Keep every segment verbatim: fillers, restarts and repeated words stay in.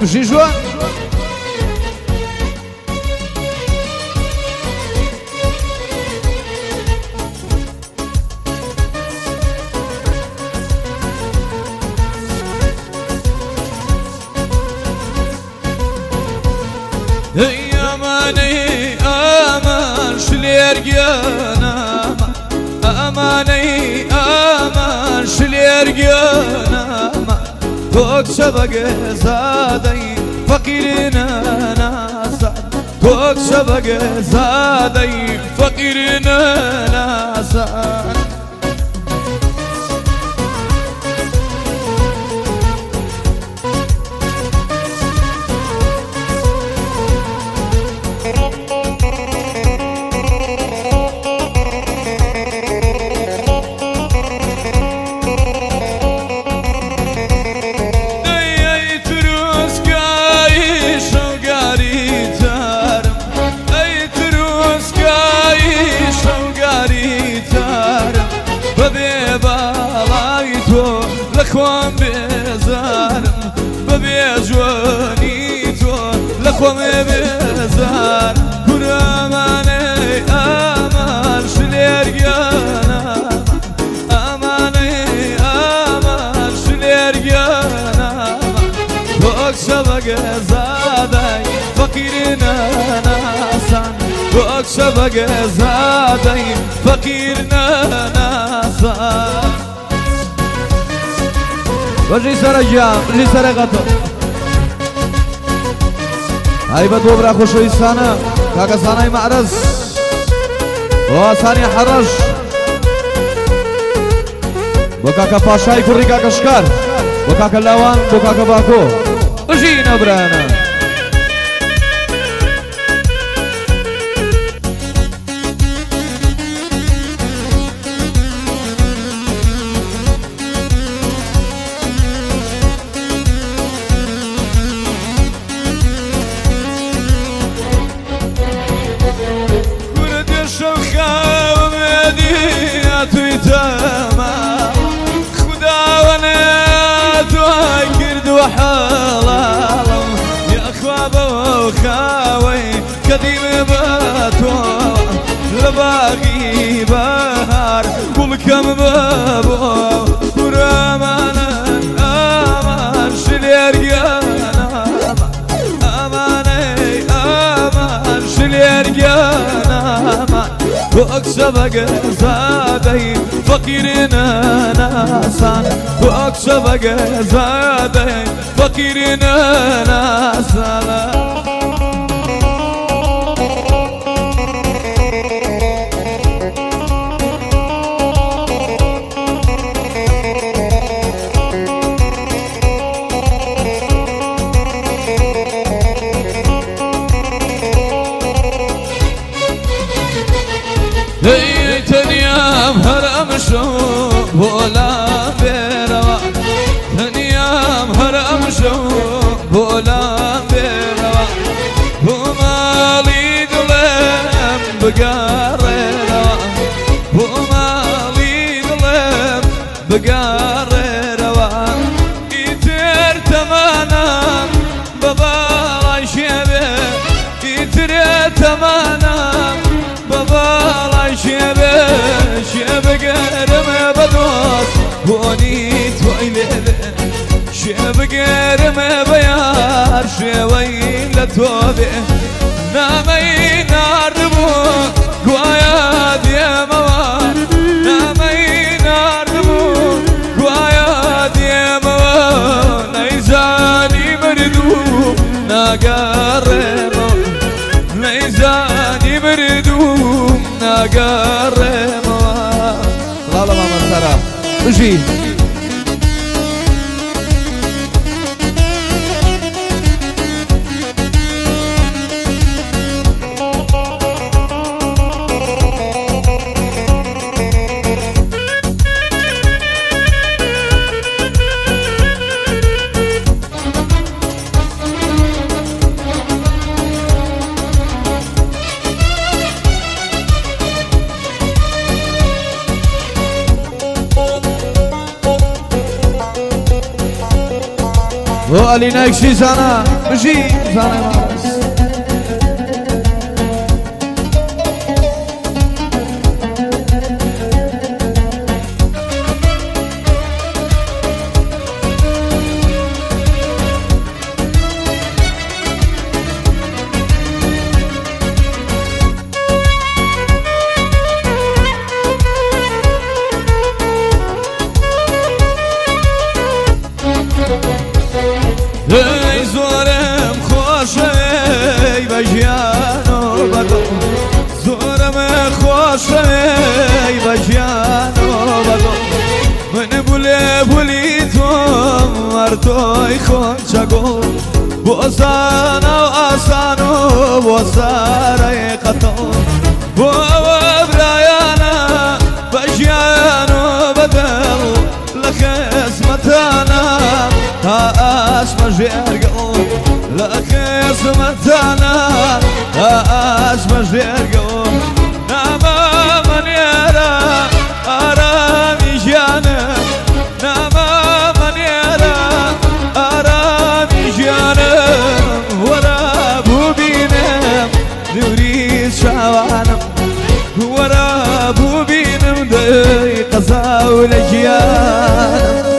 بشی جوان اماني امان شليرجانا اماني امان شليرجانا فوق شبق زادي فقيرنا ناسا فوق شبق زادي فقيرنا ناسا لخوام بزارم ببي جواني تو لخوام بزار كراماني امان شليرجانا اماني امان شليرجانا فوق شبق زادي فقيرنا ناسان فوق شبق زادي فقيرنا ناسان بجي سر جام بجي سر غطو هاي بدوبرا خوشوي سانا كاكا ساناي معرز واساني حرش بوكاكا باشاي كوري كاكا شكار بوكاكا لاوان بوكاكا باكو بجينا برانا تمام خدا وانا توكرد وحلالم يا اخواب وخاوي قديم باتو لباقي بهار كلكم بابو كرامانا امان شليرجانا اماني امان شليرجانا فوق شبق زادي فقيرنا ناسان فوق شبق زادي فقيرنا ناسان بولا بيروا ثنيام هرم شو بولا بيروا بمالي دلم بقارروا بمالي دلم بقارروا يتر تمانا ببالا شبه يتر تمانا ببالا شبه شبه قرم بدوس بونيت ويلي شبه قرم بيار شوي لتوبه نامي ناردبو قوايا دي موار نامي ناردبو قوايا دي موار نيزاني مردو ناقرمو نيزاني مردو ناقرمو لا لا ماما سارة بجي و علی نکشی زنه بشی زنه مارس ای زورم خوشه ای بجیانو بدو زورم خوشه ای بجیانو بدو من بوله بولی تو مرتوی خونچگو بوزانا و آسانو بوزاره قطو بو برایانا بجیانو بدو لخزمتانا ها اسم جرقو لخزمتانا ها اسم جرقو نما من يرى أرامي جانا نما من يرى أرامي جانا ورا بوبينم نريد شوانم ورا بوبينم دي قصا ولجيانم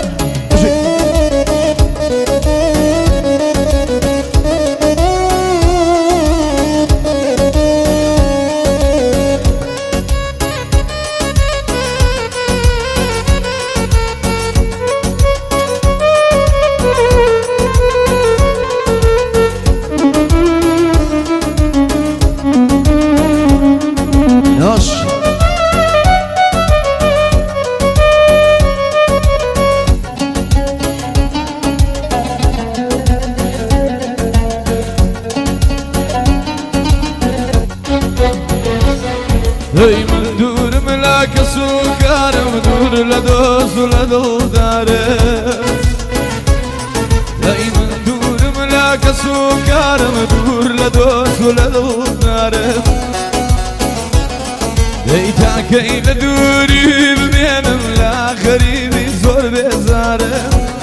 هی من دور ملاک سوکارم دور لدوز لدو داره هی من دور ملاک سوکارم دور لدوز لدو داره هی تا کی لدوری ببینم لاخری زور بزاره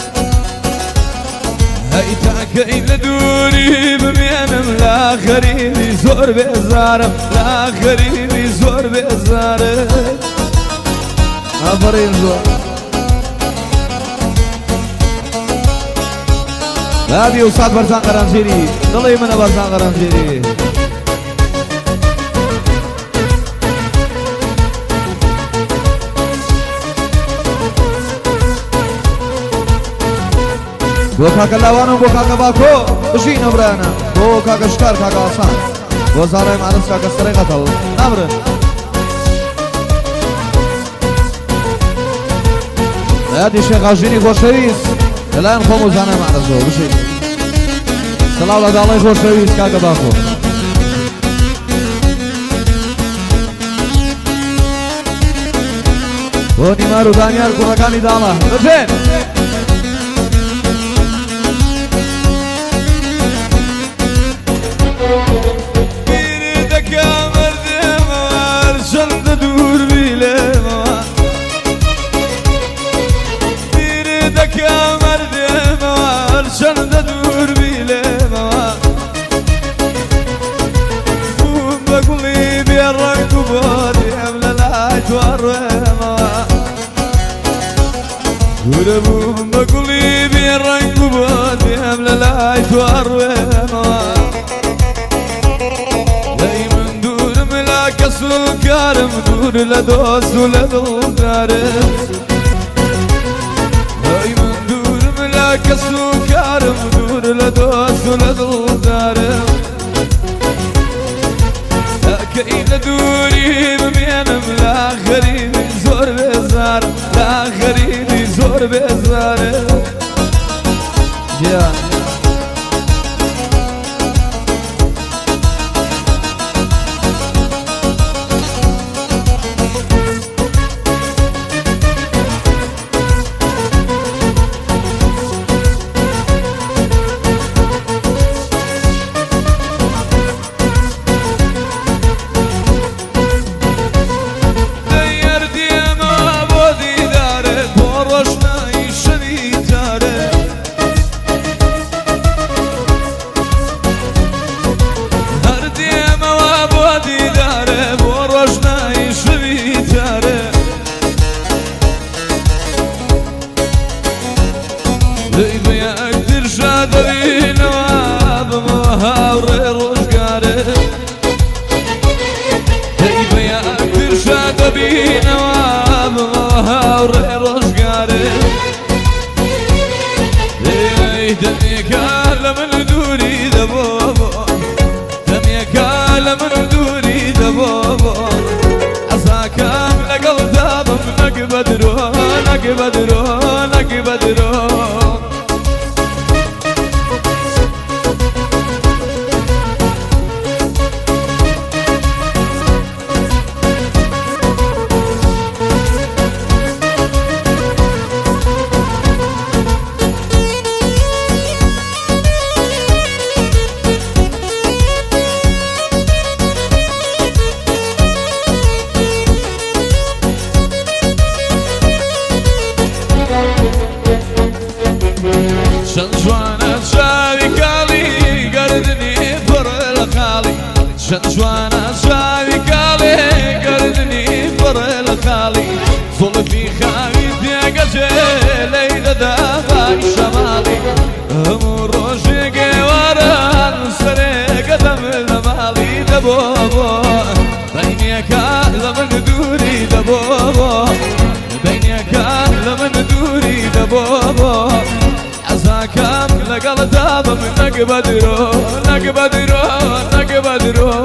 هی تا کی لدوری ببینم لاخری زور بزارم لاخری زور بزاره آفرین زور لابی استاد برزان قرانجیری دلی من برزان قرانجیری بو کاکا لوانو بو کاکا باکو بشی نبرانا بو کاکا شکار کاکا آسان بو زارای معرس کاکا سره قطعو نبرن یادی شیخ آجینی خوشویز دلاین خومو زانه معرسو بشی سلاو لدالای خوشویز کاکا باکو بو نیمارو دانیار کنکانی دالا بشین شنده دور بیله ما بوم بقولي بيرك وبادي املا لا توره ما بوم بقولي بيرك وبادي املا لا توره ما دايما دور ملاك سكر مدور لدوس ولدوار دايما دور ملاك سكر مدور لدوس ولدوار كاين دوري بمينم لا غريب زور بزار لا غريب زور بزار يا دابم نقبدرو نقبدرو نقبدرو شنجوانا شاوي قالي قردني بر الخالي شنجوانا شاوي قالي قردني بر الخالي صلفي خاوي ديقجي ليلة دافع شمالي امروشي قواران سري قدم المالي دبوبو بيني كالا من دوري دبوبو بيني كالا من دوري دبوبو عزاكم لقل دابم نقبدرو نقبدرو نقبدرو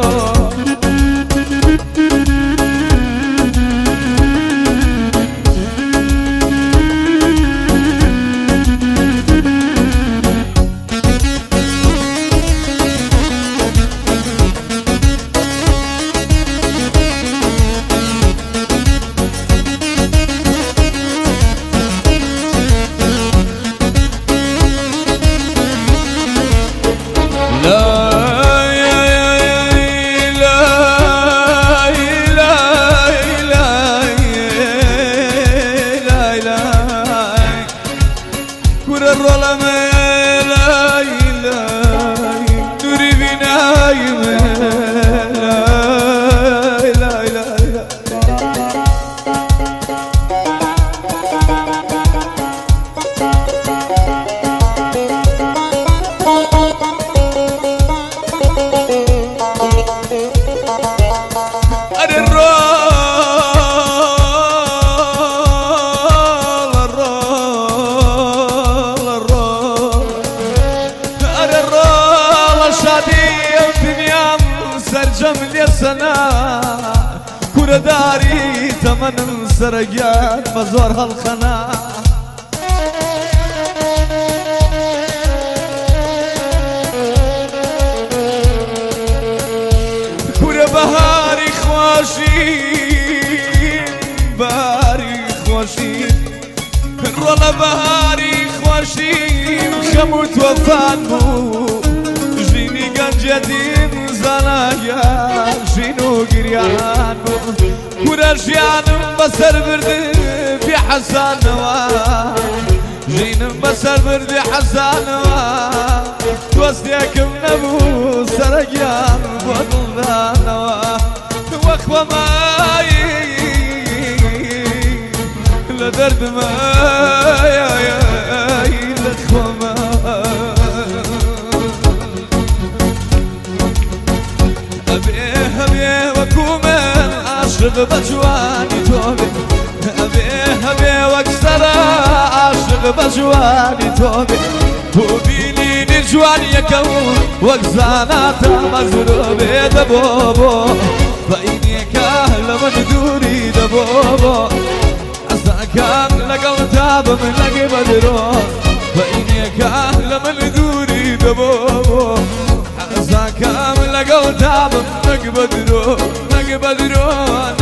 جمل سنة كورة داري تمن سرقان مزور هالخنا كورة بهاري خواشين باري خواشين رولا بهاري خواشين خموت وفانمو جيني قنجتين زنايا شنو قريان ورجعان بسر برد في حسان جين بسر برد حسان توسيكم نبو سرقيان وضلنا واخوة ماي لدرد ماي لخوة ماي أبيه أبيه وكومن عاشق بجواني توبي أبيه أبيه واكسر عاشق بجواني توبي وبيني نجواني يكون واكزاناتا مزروبي دبوبو فإني كهل من دوري دبوبو عساكم لقل تاب من لقي بدرو فإني كهل من دوري دبوبو عساكم لقل تاب نقبدرو نقبدرو